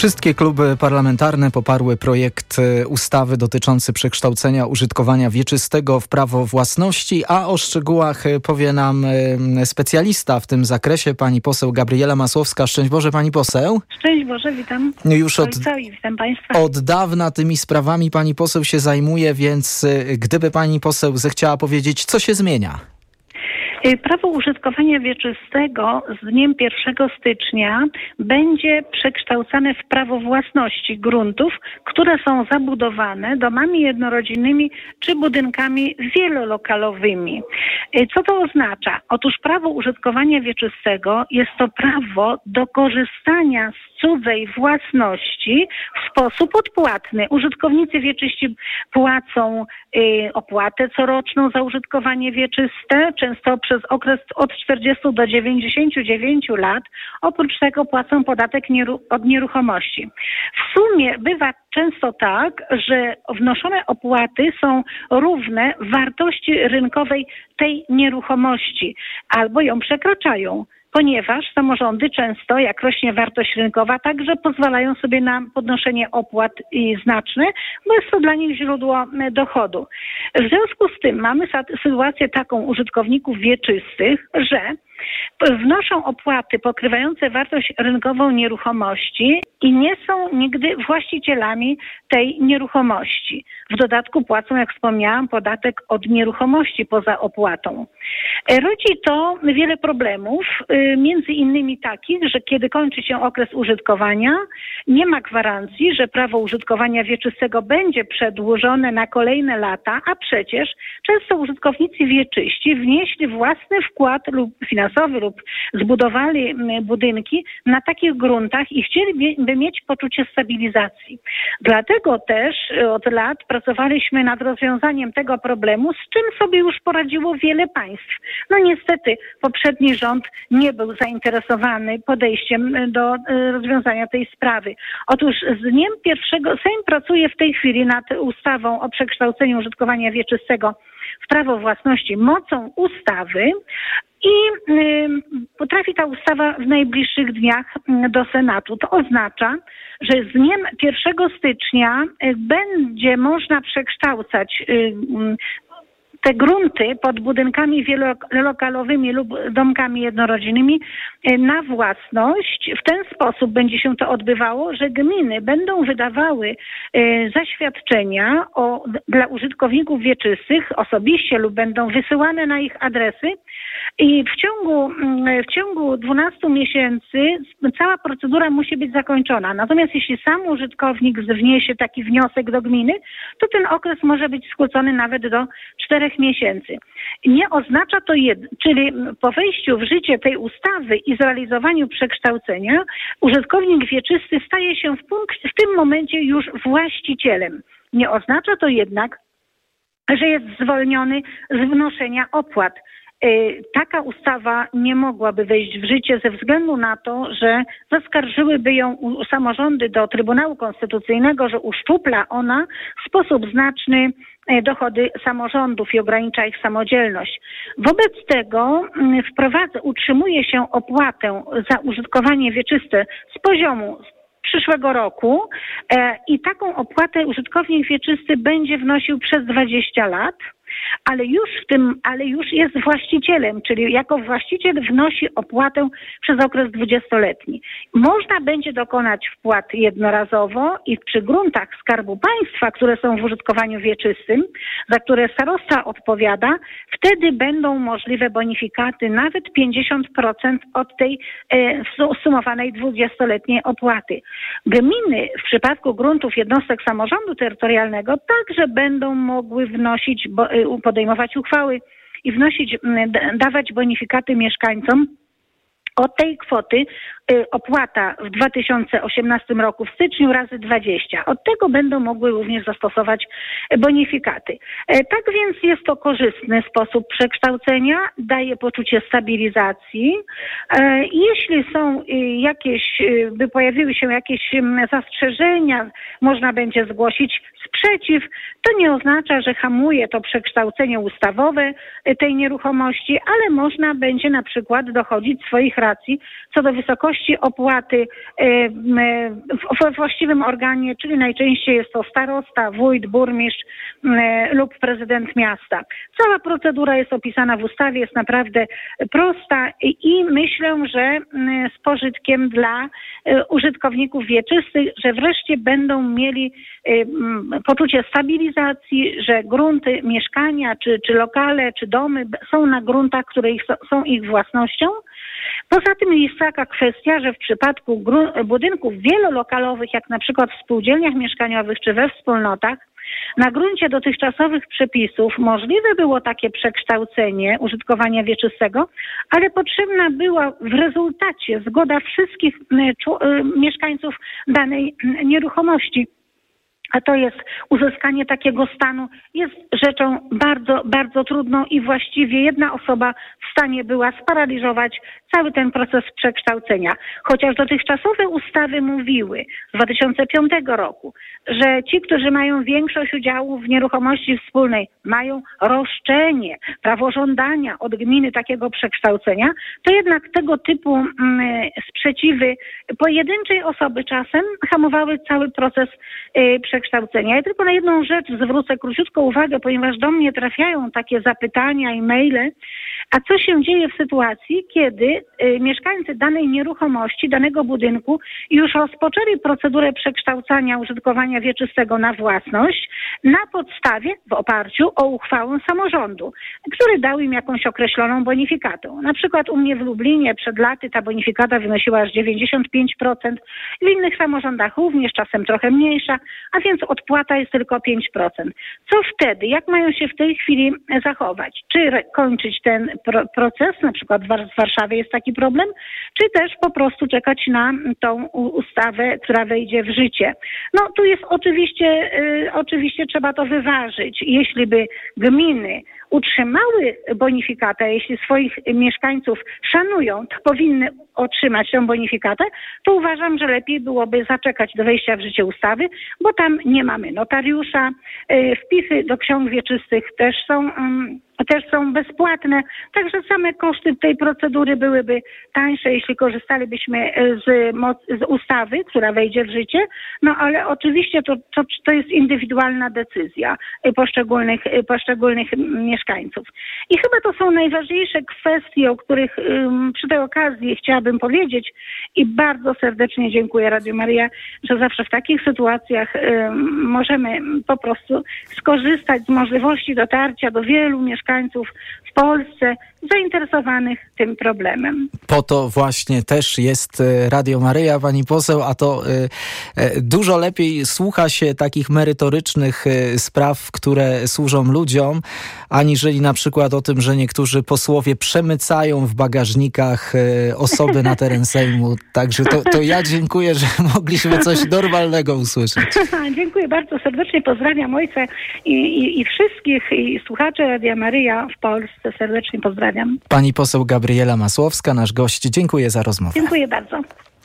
Wszystkie kluby parlamentarne poparły projekt ustawy dotyczący przekształcenia użytkowania wieczystego w prawo własności, a o szczegółach powie nam specjalista w tym zakresie, pani poseł Gabriela Masłowska. Szczęść Boże, pani poseł. Szczęść Boże, witam. Już witam państwa. Od dawna tymi sprawami pani poseł się zajmuje, więc gdyby pani poseł zechciała powiedzieć, co się zmienia? Prawo użytkowania wieczystego z dniem 1 stycznia będzie przekształcane w prawo własności gruntów, które są zabudowane domami jednorodzinnymi czy budynkami wielolokalowymi. Co to oznacza? Otóż prawo użytkowania wieczystego jest to prawo do korzystania z cudzej własności w sposób odpłatny. Użytkownicy wieczyści płacą opłatę coroczną za użytkowanie wieczyste, często przez okres od 40 do 99 lat. Oprócz tego płacą podatek od nieruchomości. W sumie bywa często tak, że wnoszone opłaty są równe wartości rynkowej tej nieruchomości albo ją przekraczają, ponieważ samorządy często, jak rośnie wartość rynkowa, także pozwalają sobie na podnoszenie opłat znaczne, bo jest to dla nich źródło dochodu. W związku z tym mamy sytuację taką użytkowników wieczystych, że wnoszą opłaty pokrywające wartość rynkową nieruchomości i nie są nigdy właścicielami tej nieruchomości. W dodatku płacą, jak wspomniałam, podatek od nieruchomości poza opłatą. Rodzi to wiele problemów, między innymi takich, że kiedy kończy się okres użytkowania, nie ma gwarancji, że prawo użytkowania wieczystego będzie przedłużone na kolejne lata, a przecież często użytkownicy wieczyści wnieśli własny wkład finansowy lub zbudowali budynki na takich gruntach i chcieliby mieć poczucie stabilizacji. Dlatego też od lat pracowaliśmy nad rozwiązaniem tego problemu, z czym sobie już poradziło wiele państw. No niestety poprzedni rząd nie był zainteresowany podejściem do rozwiązania tej sprawy. Otóż z dniem 1 Sejm pracuje w tej chwili nad ustawą o przekształceniu użytkowania wieczystego w prawo własności mocą ustawy i potrafi ta ustawa w najbliższych dniach do Senatu. To oznacza, że z dniem 1 stycznia będzie można przekształcać te grunty pod budynkami wielolokalowymi lub domkami jednorodzinnymi na własność. W ten sposób będzie się to odbywało, że gminy będą wydawały zaświadczenia dla użytkowników wieczystych osobiście lub będą wysyłane na ich adresy i w ciągu 12 miesięcy cała procedura musi być zakończona. Natomiast jeśli sam użytkownik wniesie taki wniosek do gminy, to ten okres może być skrócony nawet do 4 miesięcy. Nie oznacza to, czyli po wejściu w życie tej ustawy i zrealizowaniu przekształcenia, użytkownik wieczysty staje się w tym momencie już właścicielem. Nie oznacza to jednak, że jest zwolniony z wnoszenia opłat. Taka ustawa nie mogłaby wejść w życie ze względu na to, że zaskarżyłyby ją samorządy do Trybunału Konstytucyjnego, że uszczupla ona w sposób znaczny dochody samorządów i ogranicza ich samodzielność. Wobec tego utrzymuje się opłatę za użytkowanie wieczyste z poziomu przyszłego roku i taką opłatę użytkownik wieczysty będzie wnosił przez 20 lat. Ale już jest właścicielem, czyli jako właściciel wnosi opłatę przez okres 20-letni. Można będzie dokonać wpłat jednorazowo i przy gruntach Skarbu Państwa, które są w użytkowaniu wieczystym, za które starosta odpowiada, wtedy będą możliwe bonifikaty nawet 50% od tej sumowanej 20-letniej opłaty. Gminy w przypadku gruntów jednostek samorządu terytorialnego także będą mogły podejmować uchwały i dawać bonifikaty mieszkańcom. Od tej kwoty opłata w 2018 roku w styczniu razy 20. Od tego będą mogły również zastosować bonifikaty. Tak więc jest to korzystny sposób przekształcenia, daje poczucie stabilizacji. Jeśli są pojawiły się jakieś zastrzeżenia, można będzie zgłosić sprzeciw. To nie oznacza, że hamuje to przekształcenie ustawowe tej nieruchomości, ale można będzie na przykład dochodzić swoich administracji co do wysokości opłaty we właściwym organie, czyli najczęściej jest to starosta, wójt, burmistrz lub prezydent miasta. Cała procedura jest opisana w ustawie, jest naprawdę prosta i myślę, że z pożytkiem dla użytkowników wieczystych, że wreszcie będą mieli poczucie stabilizacji, że grunty, mieszkania, czy lokale, czy domy są na gruntach, które są ich własnością. Poza tym jest taka kwestia, że w przypadku budynków wielolokalowych, jak na przykład w spółdzielniach mieszkaniowych czy we wspólnotach, na gruncie dotychczasowych przepisów możliwe było takie przekształcenie użytkowania wieczystego, ale potrzebna była w rezultacie zgoda wszystkich mieszkańców danej nieruchomości. A to jest uzyskanie takiego stanu, jest rzeczą bardzo, bardzo trudną i właściwie jedna osoba w stanie była sparaliżować cały ten proces przekształcenia. Chociaż dotychczasowe ustawy mówiły z 2005 roku, że ci, którzy mają większość udziałów w nieruchomości wspólnej, mają roszczenie, prawo żądania od gminy takiego przekształcenia, to jednak tego typu sprzeciwy pojedynczej osoby czasem hamowały cały proces przekształcenia. Ja tylko na jedną rzecz zwrócę króciutko uwagę, ponieważ do mnie trafiają takie zapytania i maile, a co się dzieje w sytuacji, kiedy mieszkańcy danej nieruchomości, danego budynku już rozpoczęli procedurę przekształcania użytkowania wieczystego na własność na podstawie, w oparciu o uchwałę samorządu, który dał im jakąś określoną bonifikatę. Na przykład u mnie w Lublinie przed laty ta bonifikata wynosiła aż 95%, w innych samorządach również, czasem trochę mniejsza, a więc odpłata jest tylko 5%. Co wtedy? Jak mają się w tej chwili zachować? Czy kończyć ten proces, na przykład w Warszawie jest taki problem, czy też po prostu czekać na tą ustawę, która wejdzie w życie? No tu jest oczywiście trzeba to wyważyć. Jeśli by gminy utrzymały bonifikatę, jeśli swoich mieszkańców szanują, to powinny otrzymać tę bonifikatę, to uważam, że lepiej byłoby zaczekać do wejścia w życie ustawy, bo tam nie mamy notariusza, wpisy do ksiąg wieczystych też są bezpłatne, także same koszty tej procedury byłyby tańsze, jeśli korzystalibyśmy z ustawy, która wejdzie w życie, no ale oczywiście to jest indywidualna decyzja poszczególnych mieszkańców. I chyba to są najważniejsze kwestie, o których przy tej okazji chciałabym powiedzieć i bardzo serdecznie dziękuję Radiu Maryja, że zawsze w takich sytuacjach możemy po prostu skorzystać z możliwości dotarcia do wielu mieszkańców w Polsce zainteresowanych tym problemem. Po to właśnie też jest Radio Maryja, pani poseł, a to dużo lepiej słucha się takich merytorycznych spraw, które służą ludziom, aniżeli na przykład o tym, że niektórzy posłowie przemycają w bagażnikach osoby na teren Sejmu. Także to ja dziękuję, że mogliśmy coś normalnego usłyszeć. Dziękuję bardzo serdecznie, pozdrawiam ojca i wszystkich i słuchaczy Radia Maryja w Polsce serdecznie pozdrawiam. Pani poseł Gabriela Masłowska, nasz gość. Dziękuję za rozmowę. Dziękuję bardzo.